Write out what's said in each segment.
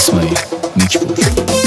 İsmail Mikvur.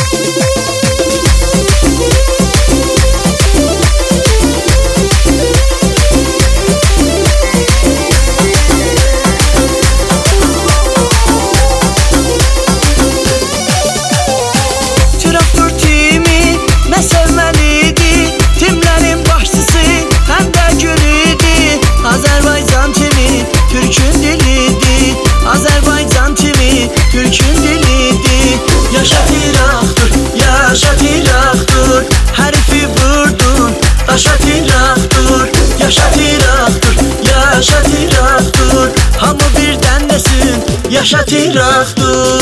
Traktör timi ne sevmeliydi, timlerin başçısı hem de gülüydü. Azerbaycan timi Türk'ün diliydi, Azerbaycan timi Türk'ün diliydi. Yaşa traktör, yaşa traktör, herifi vurdun, taşa traktör. Yaşa traktör, yaşa traktör, hamı birden desin, yaşa traktör.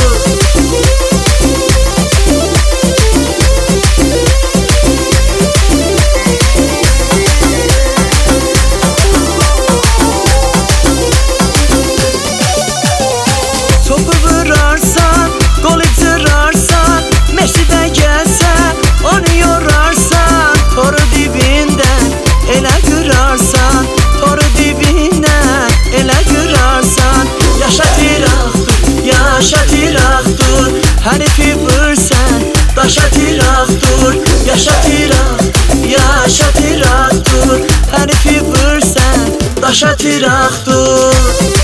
Topu vurarsan, gol itirarsan, Messi'de gelse onu yorarsan. Toru dibinden ele kırarsan, toru dibinden ele kırarsan. Yaşa traktör, yaşa traktör, herifi vursan, taşa traktör. Yaşa traktör, yaşa traktör, herifi vursan, taşa traktör.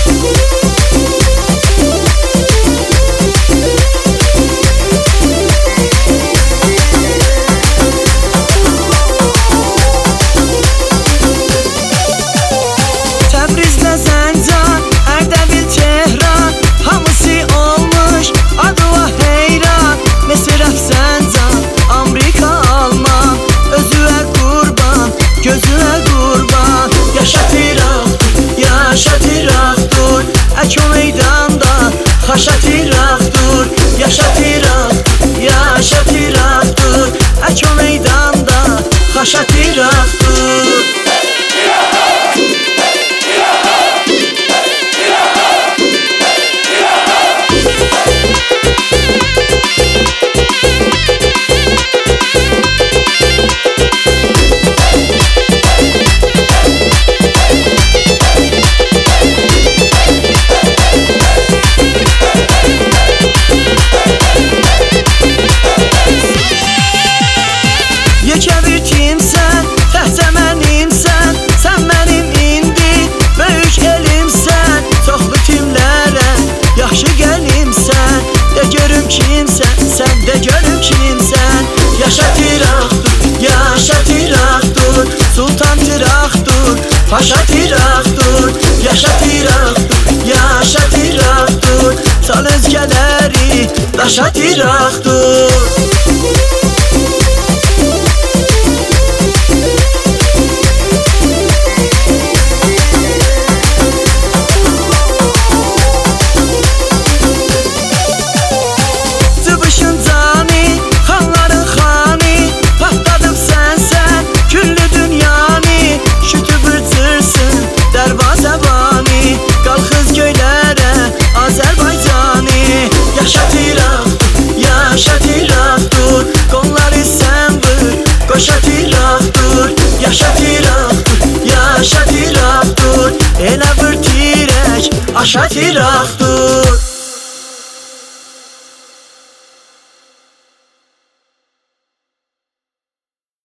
Təbrizlə Zəncan, Ərdəbil Tehran, hamısı olmuş adıva heyran. Mesir Əfsəncan, Amerika Alman, özüə qurban, gözüə qurban. Yaşa traktör, yaşa traktör, ək o meydanda xaşa traktör. Yaşa traktör, yaşa traktör, ək o meydanda xaşa traktör. Yekə bir timsən, təhcə mənimsən, sən mənim indi böyük elimsən. Çoxlu timlərə yaxşı gəlimsən, de görüm kimsən, sən de görüm kimsən. Yaşa traktör, yaşa traktör, Sultan traktör, Paşa traktör. Yaşa traktör, yaşa traktör, sal özgələri daşa traktör. Cıbışın cani, xanların xani, patladım sənsən, küllü dünyanı. Şütü bırçırsın, dərvazəbani, qalxız göylərə, Azərbaycanı. Yaşa traktör, yaşa traktör, qolları sən vur, qoşa traktör. Yaşa traktör, yaşa traktör, elə vur tirək, aşa traktör.